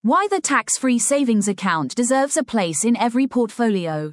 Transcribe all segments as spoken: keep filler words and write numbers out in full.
Why the tax-free savings account deserves a place in every portfolio.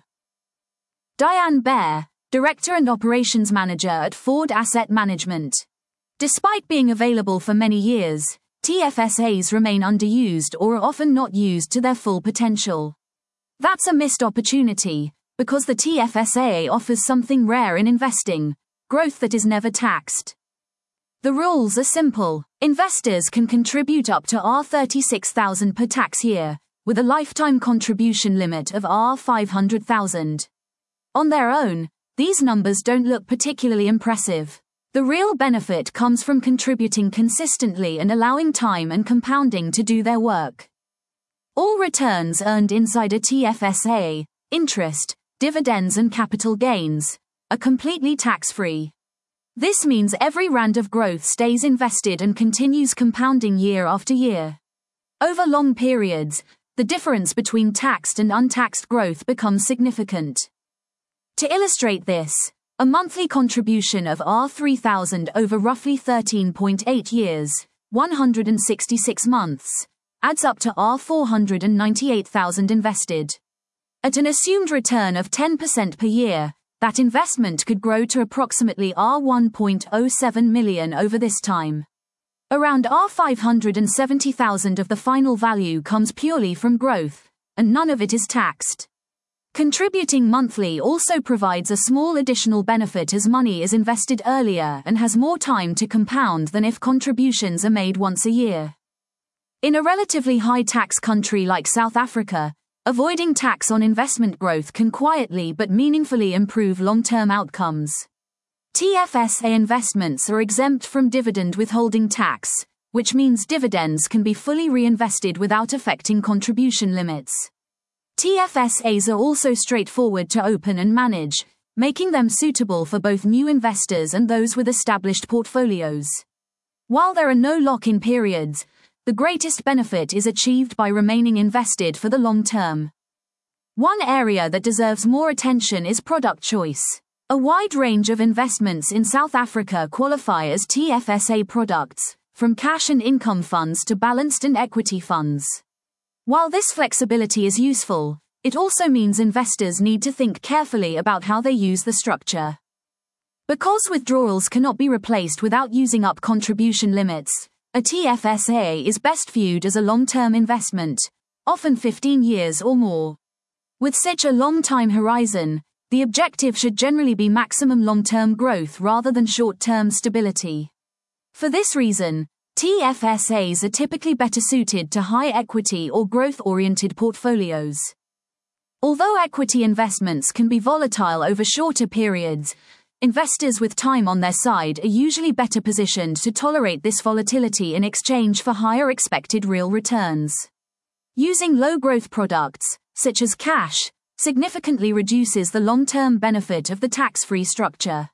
Diane Baer, Director and Operations Manager at Ford Asset Management. Despite being available for many years, T F S As remain underused or are often not used to their full potential. That's a missed opportunity, because the T F S A offers something rare in investing: growth that is never taxed. The rules are simple. Investors can contribute up to thirty-six thousand dollars per tax year, with a lifetime contribution limit of five hundred thousand dollars. On their own, these numbers don't look particularly impressive. The real benefit comes from contributing consistently and allowing time and compounding to do their work. All returns earned inside a T F S A, interest, dividends and capital gains, are completely tax-free. This means every rand of growth stays invested and continues compounding year after year. Over long periods, the difference between taxed and untaxed growth becomes significant. To illustrate this, a monthly contribution of three thousand dollars over roughly thirteen point eight years, one hundred sixty-six months, adds up to four hundred ninety-eight thousand dollars invested. At an assumed return of ten percent per year, that investment could grow to approximately one point zero seven million dollars over this time. Around five hundred seventy thousand dollars of the final value comes purely from growth, and none of it is taxed. Contributing monthly also provides a small additional benefit as money is invested earlier and has more time to compound than if contributions are made once a year. In a relatively high-tax country like South Africa, avoiding tax on investment growth can quietly but meaningfully improve long-term outcomes. T F S A investments are exempt from dividend withholding tax, which means dividends can be fully reinvested without affecting contribution limits. T F S As are also straightforward to open and manage, making them suitable for both new investors and those with established portfolios. While there are no lock-in periods, the greatest benefit is achieved by remaining invested for the long term. One area that deserves more attention is product choice. A wide range of investments in South Africa qualify as T F S A products, from cash and income funds to balanced and equity funds. While this flexibility is useful, it also means investors need to think carefully about how they use the structure. Because withdrawals cannot be replaced without using up contribution limits, a T F S A is best viewed as a long-term investment, often fifteen years or more. With such a long time horizon, the objective should generally be maximum long-term growth rather than short-term stability. For this reason, T F S As are typically better suited to high equity or growth-oriented portfolios. Although equity investments can be volatile over shorter periods, investors with time on their side are usually better positioned to tolerate this volatility in exchange for higher expected real returns. Using low-growth products, such as cash, significantly reduces the long-term benefit of the tax-free structure.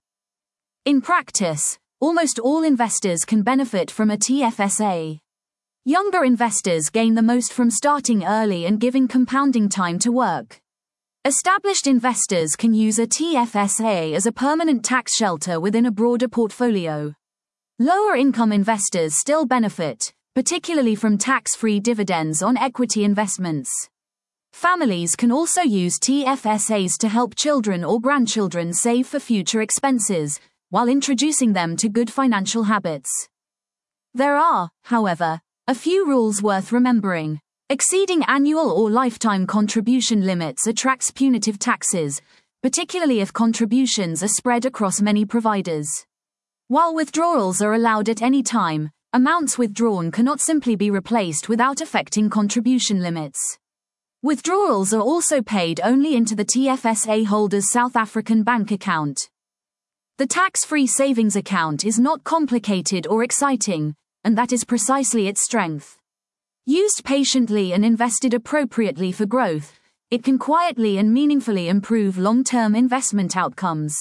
In practice, almost all investors can benefit from a T F S A. Younger investors gain the most from starting early and giving compounding time to work. Established investors can use a T F S A as a permanent tax shelter within a broader portfolio. Lower-income investors still benefit, particularly from tax-free dividends on equity investments. Families can also use T F S As to help children or grandchildren save for future expenses, while introducing them to good financial habits. There are, however, a few rules worth remembering. Exceeding annual or lifetime contribution limits attracts punitive taxes, particularly if contributions are spread across many providers. While withdrawals are allowed at any time, amounts withdrawn cannot simply be replaced without affecting contribution limits. Withdrawals are also paid only into the T F S A holder's South African bank account. The tax-free savings account is not complicated or exciting, and that is precisely its strength. Used patiently and invested appropriately for growth, it can quietly and meaningfully improve long-term investment outcomes.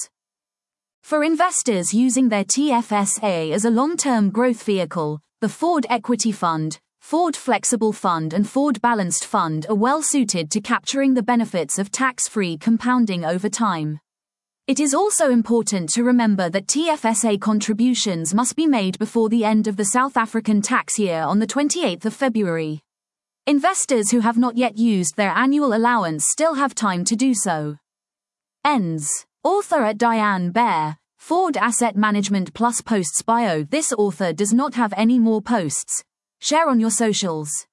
For investors using their T F S A as a long-term growth vehicle, the Ford Equity Fund, Ford Flexible Fund and Ford Balanced Fund are well suited to capturing the benefits of tax-free compounding over time. It is also important to remember that T F S A contributions must be made before the end of the South African tax year on the twenty-eighth of February. Investors who have not yet used their annual allowance still have time to do so. Ends. Author at Diane Bear, Ford Asset Management Plus Posts Bio. This author does not have any more posts. Share on your socials.